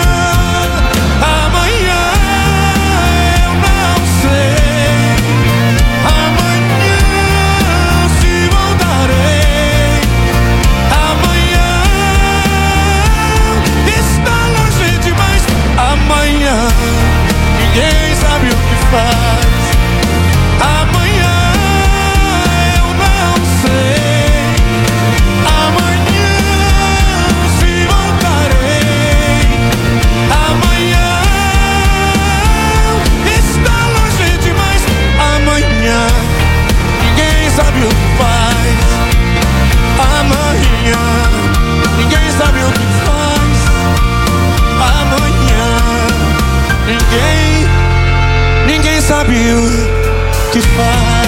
Amanhã eu não sei, amanhã se voltarei. Amanhã está longe demais. Amanhã ninguém sabe o que faz. Amanhã eu não sei, amanhã se voltarei. Amanhã está longe demais. Amanhã ninguém sabe o que faz. Amanhã ninguém sabe o que faz. Amanhã ninguém, ninguém sabe o que faz.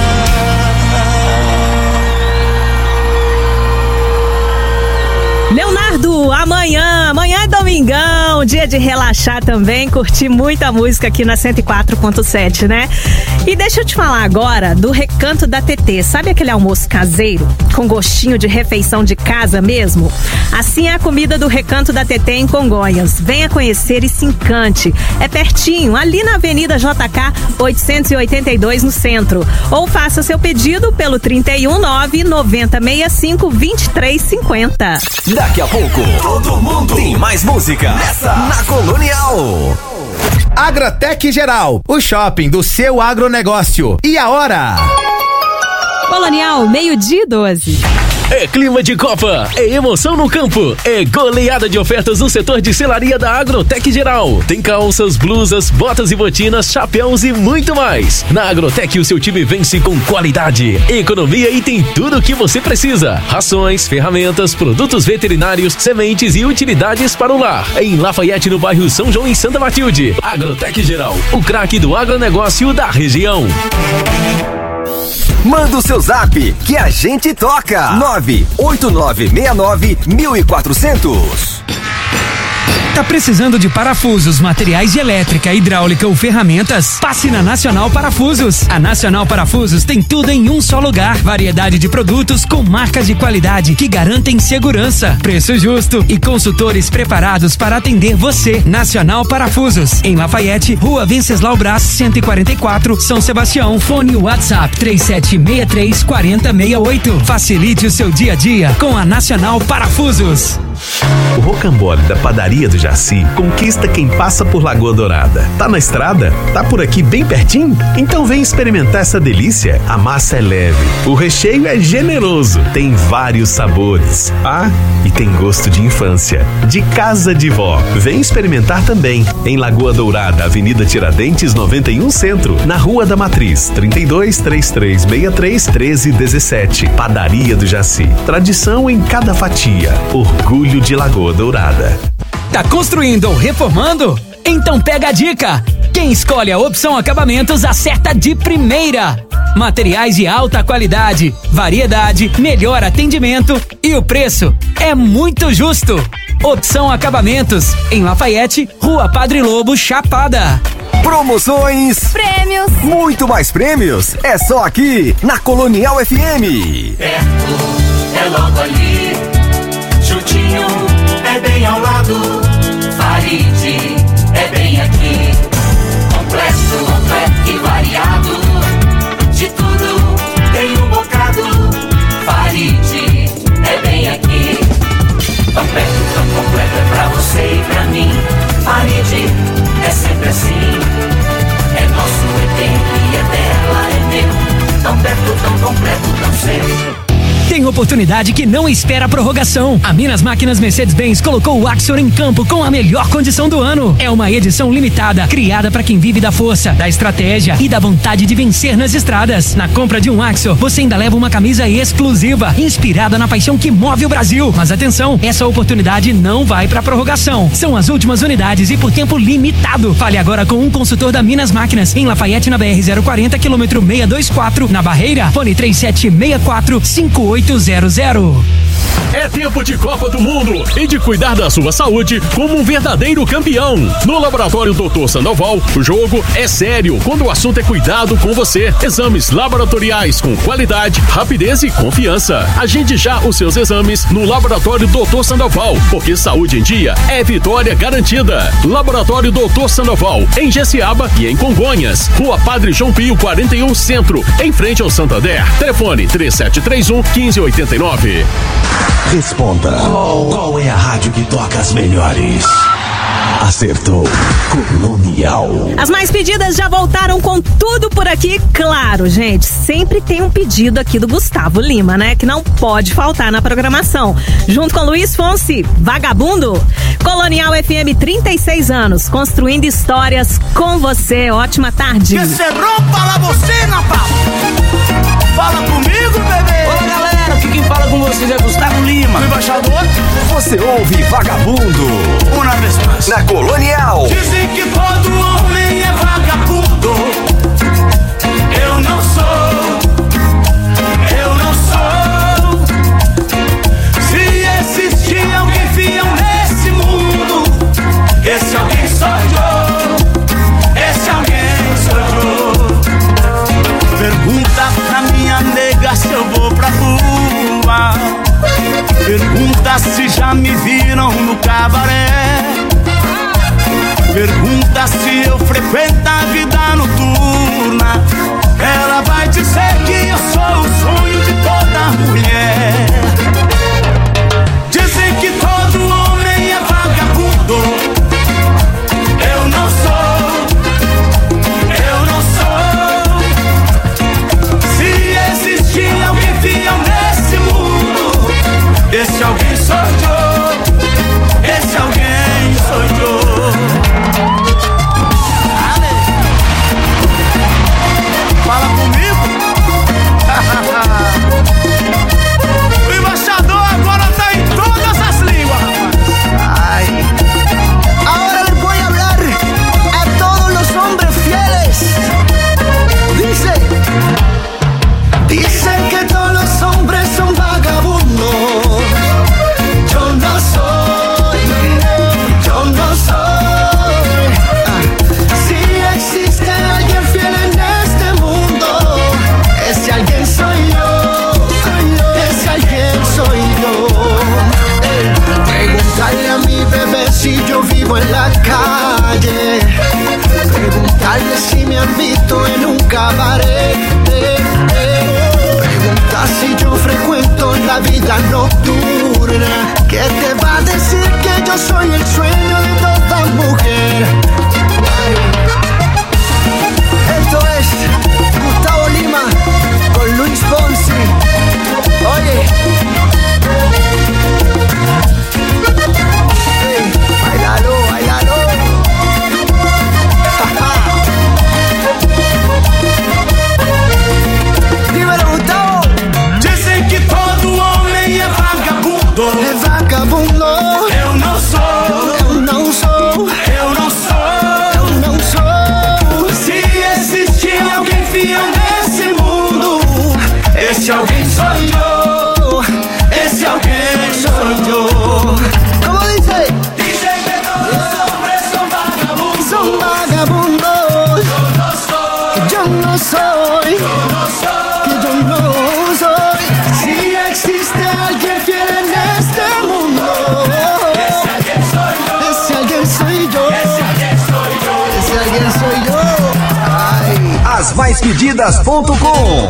Leonardo, amanhã, amanhã é domingão, dia de relaxar também, curtir muita música aqui na cento e quatro ponto sete, né? E deixa eu te falar agora do Recanto da Tetê. Sabe aquele almoço caseiro, com gostinho de refeição de casa mesmo? Assim é a comida do Recanto da Tetê em Congonhas. Venha conhecer e se encante. É pertinho, ali na Avenida J K oitocentos e oitenta e dois, no centro. Ou faça seu pedido pelo trinta e um, nove, noventa, sessenta e cinco, vinte e três, cinquenta. Daqui a pouco, todo mundo tem mais música nessa na Colonial. Agratec Geral, o shopping do seu agronegócio. E a hora? Colonial, meio-dia e doze. É clima de Copa, é emoção no campo, é goleada de ofertas no setor de selaria da Agrotec Geral. Tem calças, blusas, botas e botinas, chapéus e muito mais. Na Agrotec o seu time vence com qualidade, economia e tem tudo o que você precisa. Rações, ferramentas, produtos veterinários, sementes e utilidades para o lar. Em Lafayette, no bairro São João, em Santa Matilde. Agrotec Geral, o craque do agronegócio da região. Manda o seu zap que a gente toca. nove oito nove seis nove um quatro zero zero. Tá precisando de parafusos, materiais de elétrica, hidráulica ou ferramentas? Passe na Nacional Parafusos. A Nacional Parafusos tem tudo em um só lugar. Variedade de produtos com marcas de qualidade que garantem segurança, preço justo e consultores preparados para atender você. Nacional Parafusos, em Lafayette, Rua Venceslau Brás, cento e quarenta e quatro, São Sebastião. Fone WhatsApp três sete seis três quatro zero seis oito. Facilite o seu dia a dia com a Nacional Parafusos. O rocambole da Padaria do Jaci conquista quem passa por Lagoa Dourada. Tá na estrada? Tá por aqui bem pertinho? Então vem experimentar essa delícia. A massa é leve, o recheio é generoso, tem vários sabores. Ah, e tem gosto de infância, de casa de vó. Vem experimentar também. Em Lagoa Dourada, Avenida Tiradentes noventa e um Centro, na Rua da Matriz, trinta e dois, trinta e três, sessenta e três, treze, dezessete. Padaria do Jaci. Tradição em cada fatia. Orgulho de Lagoa Dourada. Tá construindo ou reformando? Então pega a dica! Quem escolhe a Opção Acabamentos acerta de primeira. Materiais de alta qualidade, variedade, melhor atendimento e o preço é muito justo. Opção Acabamentos, em Lafayette, Rua Padre Lobo, Chapada. Promoções, prêmios, muito mais prêmios. É só aqui na Colonial F M. Perto, é logo ali. Juntinho, é bem ao lado. Faride, é bem aqui. Completo, completo e variado. De tudo, tem um bocado. Faride, é bem aqui. Tão perto, tão completo é pra você e pra mim. Faride, é sempre assim. É nosso, é teu e é dela, é meu. Tão perto, tão completo, tão cedo. Tem oportunidade que não espera a prorrogação. A Minas Máquinas Mercedes-Benz colocou o Axor em campo com a melhor condição do ano. É uma edição limitada, criada para quem vive da força, da estratégia e da vontade de vencer nas estradas. Na compra de um Axor, você ainda leva uma camisa exclusiva, inspirada na paixão que move o Brasil. Mas atenção, essa oportunidade não vai para prorrogação. São as últimas unidades e por tempo limitado. Fale agora com um consultor da Minas Máquinas, em Lafayette, na B R zero quarenta, quilômetro seiscentos e vinte e quatro, na Barreira. Fone três sete seis quatro, cinco oito zero zero zero. É tempo de Copa do Mundo e de cuidar da sua saúde como um verdadeiro campeão. No Laboratório doutor Sandoval, o jogo é sério quando o assunto é cuidado com você. Exames laboratoriais com qualidade, rapidez e confiança. Agende já os seus exames no Laboratório doutor Sandoval, porque saúde em dia é vitória garantida. Laboratório doutor Sandoval, em Jessiaba e em Congonhas. Rua Padre João Pio quarenta e um Centro, em frente ao Santander. Telefone três sete três um, um cinco oito nove. Responda. Qual, qual é a rádio que toca as melhores? Acertou. Colonial. As mais pedidas já voltaram com tudo por aqui. Claro, gente, sempre tem um pedido aqui do Gustavo Lima, né? Que não pode faltar na programação. Junto com Luiz Fonsi, Vagabundo. Colonial F M, trinta e seis anos, construindo histórias com você. Ótima tarde. Que se rompa la bocina, papo. Fala comigo, bebê. Olá, galera, aqui quem fala com vocês é Gustavo Lima. O embaixador. Você ouve Vagabundo. Uma vez mais. Na Colonial. Dizem que todo homem é vagabundo. Eu não sou. Eu não sou. Se existir alguém fiel nesse mundo, esse alguém sou eu. Esse alguém sou eu. Pergunta pra minha nega se eu vou pra rua. Pergunta se já me viram no cabaré. Pergunta se eu frequento a vida noturna. Ela vai dizer que eu sou o sonho de toda mulher. Dizem que todo homem é vagabundo. Eu não sou. Eu não sou. Se existir alguém fiel nesse mundo, esse alguém sou eu. Esse alguém sou eu. Fala comigo. O embaixador agora tá em todas as línguas, rapaz. Ay. Ahora les voy a hablar a todos los hombres fieles. Dice, dicen que todos los hombres son vagabundos. Yo no soy, yo no soy. Si existe alguien fiel en este mundo, ese alguien soy yo, ese alguien soy yo. Preguntarle a mi bebé si yo vivo en la calle. Preguntarle si me han visto en un cabaret. Pregunta si yo frecuento la vida nocturna. ¿Qué te va a decir que yo soy el sueño de toda mujer? esto es Gustavo Lima con Luis Fonsi. Oye. Hey, bailalo, bailalo. Dímelo, Gustavo. Dizem que todo homem é vagabundo. É vagabundo. Eu não sou. Eu não sou. Eu não sou. Eu não sou. Se existir alguém fiel nesse mundo, esse alguém sou eu. Esse alguém sou eu. Como dice? Dizem que todos os hombres são vagabundos. Son vagabundos. Eu não sou. Yo no soy. Eu não sou. Que yo no soy. Si existe alguien fiel en este mundo, ese alguien soy yo. Ese alguien soy yo. Esse alguém sou eu. Ese alguien soy yo. Ay. As mais pedidas ponto com.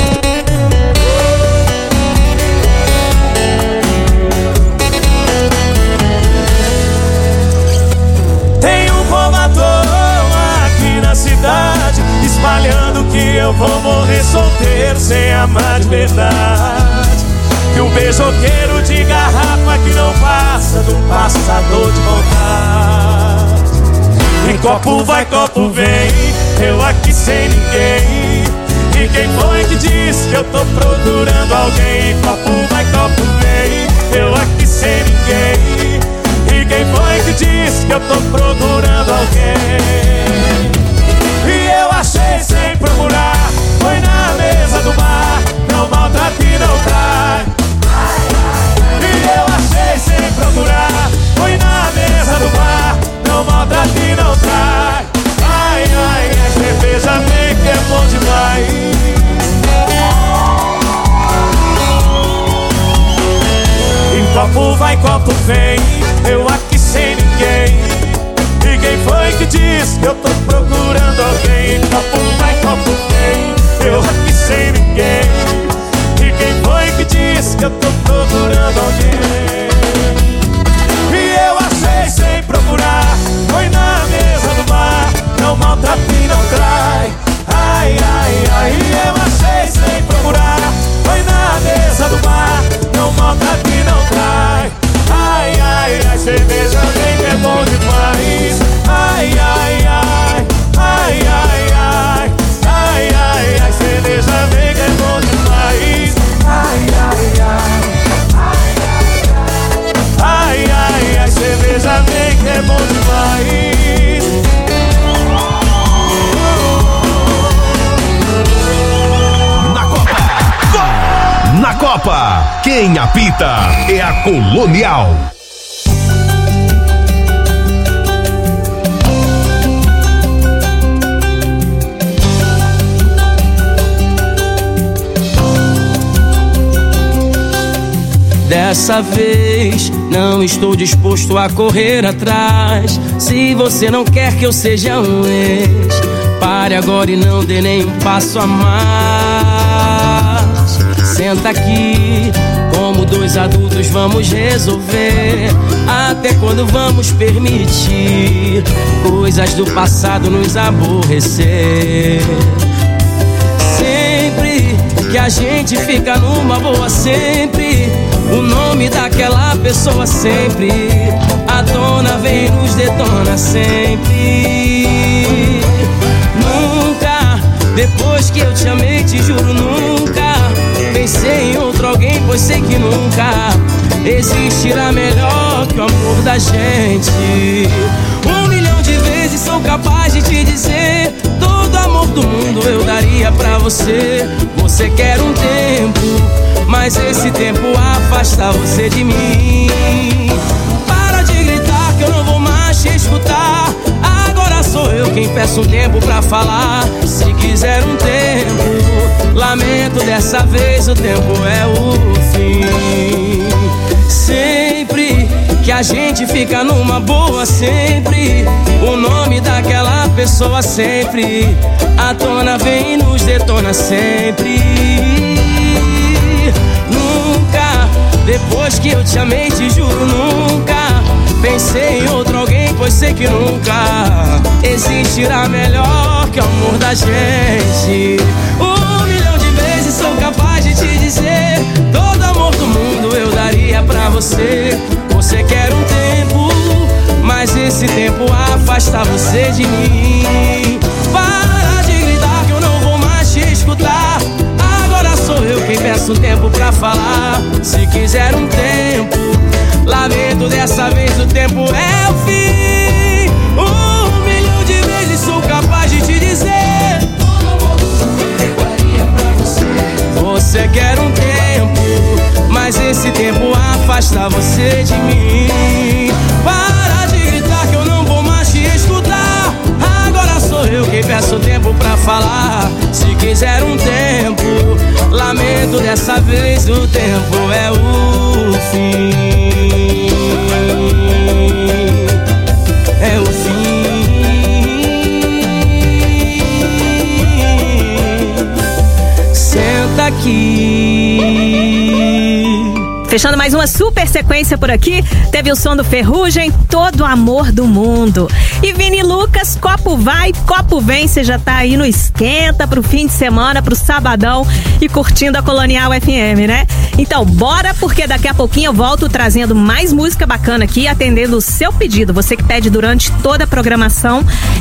Tem um povo à toa aqui na cidade, espalhando que eu vou morrer solteiro sem amar de verdade. Que o beijoqueiro de garrafa que não passa de um passador de vontade. Em copo vai, copo vem, eu aqui sem ninguém. E quem foi que disse que eu tô procurando alguém? Em copo vai, copo vem, eu aqui sem ninguém. E quem foi que disse que eu tô procurando alguém? E eu achei sem procurar, foi na mesa do bar. Não maltrate e não trai. diz que eu tô procurando alguém? Copo vai, copo vem, eu aqui sem ninguém. E quem foi que disse que eu tô procurando alguém? E eu achei sem procurar, foi na mesa do bar. Não maltrata e não trai. Ai, ai, ai, eu achei sem procurar, foi na mesa do bar. Não maltrata e não trai. Ai, ai, ai, cerveja vem que é bom demais. Ai, ai, ai, ai, ai, ai. Ai, ai, ai, cerveja vem que é bom demais. Ai, ai, ai. Ai, ai, ai, cerveja vem que é bom demais. Na Copa, na Copa, quem apita é a Colonial. Dessa vez não estou disposto a correr atrás. Se você não quer que eu seja um ex, pare agora e não dê nem um passo a mais. Senta aqui, como dois adultos vamos resolver. Até quando vamos permitir coisas do passado nos aborrecer? Sempre que a gente fica numa boa, sempre o nome daquela pessoa sempre à tona vem e nos detona sempre. Nunca, depois que eu te amei, te juro, nunca pensei em outro alguém, pois sei que nunca existirá melhor que o amor da gente. Um milhão de vezes sou capaz de te dizer, todo amor do mundo eu daria pra você. Você quer um tempo, mas esse tempo afasta você de mim. Para de gritar que eu não vou mais te escutar. Agora sou eu quem peço um tempo pra falar. Se quiser um tempo, lamento, dessa vez o tempo é o fim. Sempre que a gente fica numa boa, sempre o nome daquela pessoa sempre à tona vem e nos detona sempre. Nunca, depois que eu te amei, te juro, nunca pensei em outro alguém, pois sei que nunca existirá melhor que o amor da gente. Um milhão de vezes sou capaz de te dizer, todo amor do mundo eu daria pra você. Você quer um tempo, mas esse tempo afasta você de mim. Para de gritar que eu não vou mais te escutar. Agora sou eu quem peço um tempo pra falar. Se quiser um tempo, lamento, dessa vez o tempo é o fim. Um milhão de vezes sou capaz de te dizer, você quer um tempo, mas esse tempo afasta você de mim. Para de gritar que eu não vou mais te escutar. Agora sou eu quem peço tempo pra falar. Se quiser um tempo, lamento, dessa vez o tempo é o fim. É o fim. Senta aqui. Fechando mais uma super sequência por aqui, teve o som do Ferrugem, Todo Amor do Mundo. E Vini Lucas, copo vai, copo vem, você já tá aí no esquenta pro fim de semana, pro sabadão e curtindo a Colonial F M, né? Então bora, porque daqui a pouquinho eu volto trazendo mais música bacana aqui, atendendo o seu pedido. Você que pede durante toda a programação,